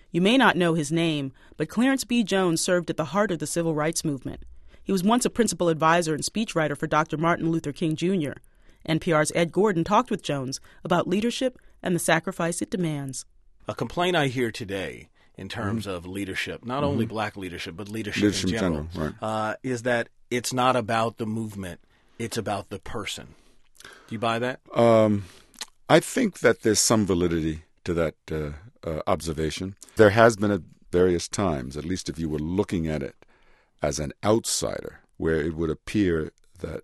You may not know his name, but Clarence B. Jones served at the heart of the civil rights movement. He was once a principal advisor and speechwriter for Dr. Martin Luther King, Jr. NPR's Ed Gordon talked with Jones about leadership and the sacrifice it demands. A complaint I hear today in terms of leadership, not only black leadership, but leadership in general, right. Is that it's not about the movement, it's about the person. Do you buy that? I think that there's some validity to that observation. There has been at various times, at least if you were looking at it as an outsider, where it would appear that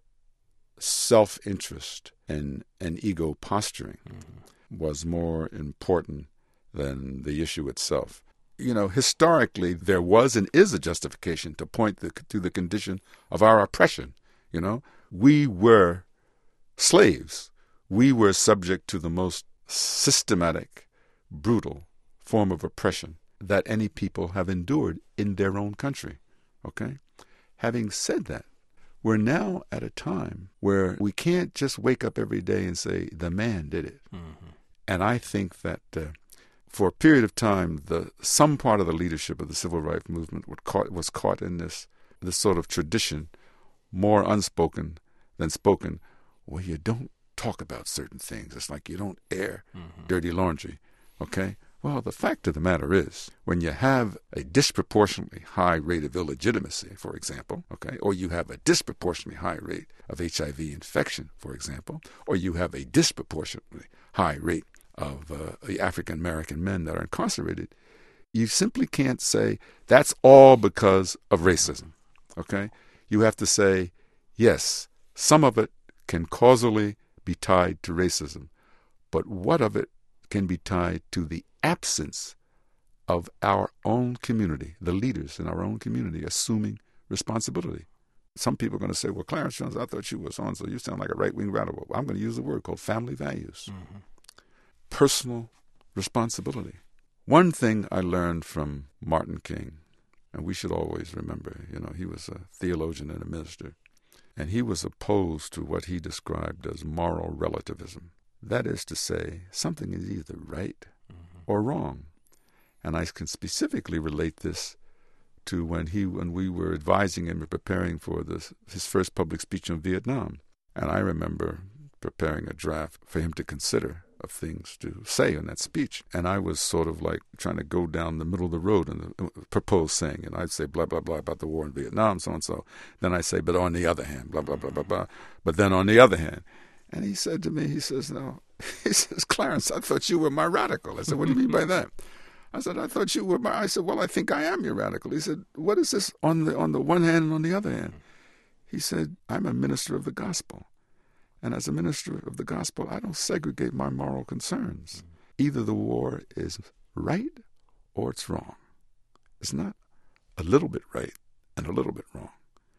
self-interest and ego posturing was more important than the issue itself. You know, historically, there was and is a justification to point to the condition of our oppression. You know, we were slaves. We were subject to the most systematic, brutal form of oppression that any people have endured in their own country. Okay? Having said that, we're now at a time where we can't just wake up every day and say, the man did it. And I think that for a period of time, some part of the leadership of the civil rights movement was caught in this sort of tradition, more unspoken than spoken, where you don't talk about certain things. It's like you don't air dirty laundry, okay? Well, the fact of the matter is, when you have a disproportionately high rate of illegitimacy, for example, okay, or you have a disproportionately high rate of HIV infection, for example, or you have a disproportionately high rate of African American men that are incarcerated, you simply can't say that's all because of racism, okay? You have to say, yes, some of it can causally be tied to racism, but what of it can be tied to the absence of our own community, the leaders in our own community assuming responsibility? Some people are going to say, well, Clarence Jones, I thought you were so-and-so. You sound like a right-wing radical. Well, I'm going to use a word called family values. Personal responsibility. One thing I learned from Martin King, and we should always remember, you know, he was a theologian and a minister, and he was opposed to what he described as moral relativism. That is to say, something is either right or wrong. And I can specifically relate this to when we were advising him and preparing for his first public speech on Vietnam. And I remember preparing a draft for him to consider of things to say in that speech. And I was sort of like trying to go down the middle of the road and propose saying, and I'd say blah, blah, blah about the war in Vietnam, so-and-so. Then I say, but on the other hand, blah, blah, blah, blah, blah. But then on the other hand. And he said to me, he says, Clarence, I thought you were my radical. I said, what do you mean by that? I said, I thought you were I said, well, I think I am your radical. He said, what is this on the one hand and on the other hand? He said, I'm a minister of the gospel. And as a minister of the gospel, I don't segregate my moral concerns. Either the war is right or it's wrong. It's not a little bit right and a little bit wrong.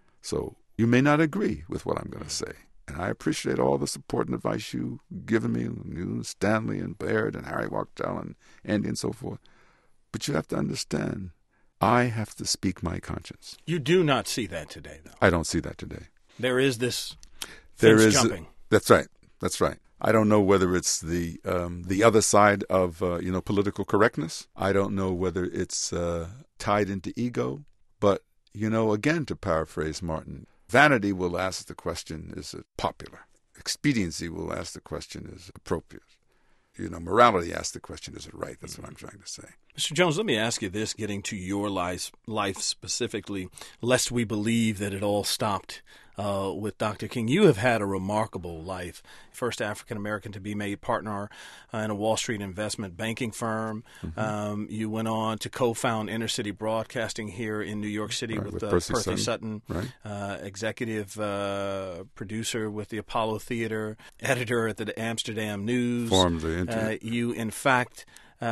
So you may not agree with what I'm going to say. And I appreciate all the support and advice you've given me, you, Stanley and Baird and Harry Wachtell and Andy and so forth. But you have to understand, I have to speak my conscience. You do not see that today, though. I don't see that today. There is this fence jumping. That's right. That's right. I don't know whether it's the other side of political correctness. I don't know whether it's tied into ego. But again, to paraphrase Martin, vanity will ask the question: is it popular? Expediency will ask the question: is it appropriate? Morality asks the question: is it right? That's what I'm trying to say. Mr. Jones, let me ask you this, getting to your life specifically, lest we believe that it all stopped with Dr. King. You have had a remarkable life. First African-American to be made partner in a Wall Street investment banking firm. Mm-hmm. You went on to co-found Inner City Broadcasting here in New York City with Percy Sutton, right. Executive producer with the Apollo Theater, editor at the Amsterdam News. Formed the Internet. You, in fact,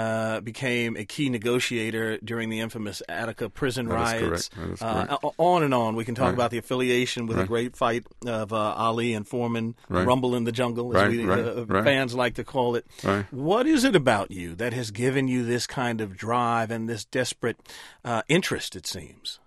became a key negotiator during the infamous Attica prison riots. That is correct. On and on. We can talk Right. about the affiliation with the great fight of Ali and Foreman, Right. Rumble in the Jungle, as fans like to call it. Right. What is it about you that has given you this kind of drive and this desperate interest, it seems?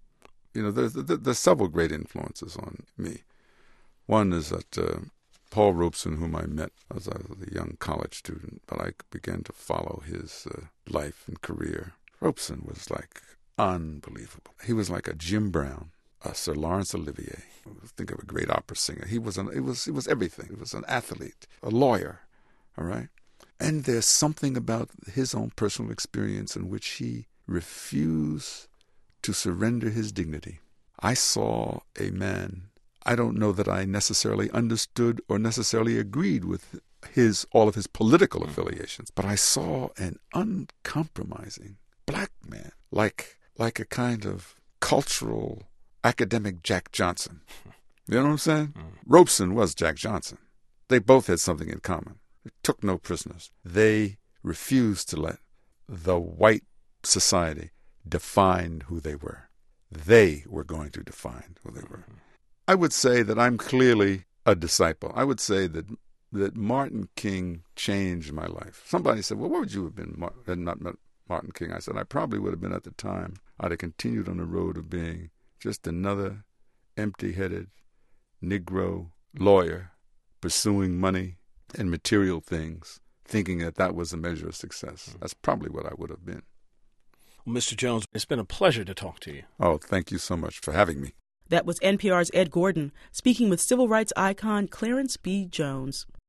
There's several great influences on me. One is that Paul Robeson, whom I met as I was a young college student, but I began to follow his life and career Robeson was like unbelievable. He was like a Jim Brown, a Sir Laurence Olivier. Think of a great opera singer. He was everything. He was an athlete, a lawyer, all right? And there's something about his own personal experience in which he refused to surrender his dignity. I saw a man, I don't know that I necessarily understood or necessarily agreed with all of his political affiliations, but I saw an uncompromising black man, like a kind of cultural academic Jack Johnson. You know what I'm saying? Robeson was Jack Johnson. They both had something in common. They took no prisoners. They refused to let the white society define who they were. They were going to define who they were. I would say that I'm clearly a disciple. I would say that Martin King changed my life. Somebody said, well, what would you have been had not met Martin King? I said, I probably would have been at the time. I'd have continued on the road of being just another empty-headed Negro lawyer pursuing money and material things, thinking that was a measure of success. That's probably what I would have been. Well, Mr. Jones, it's been a pleasure to talk to you. Oh, thank you so much for having me. That was NPR's Ed Gordon speaking with civil rights icon Clarence B. Jones.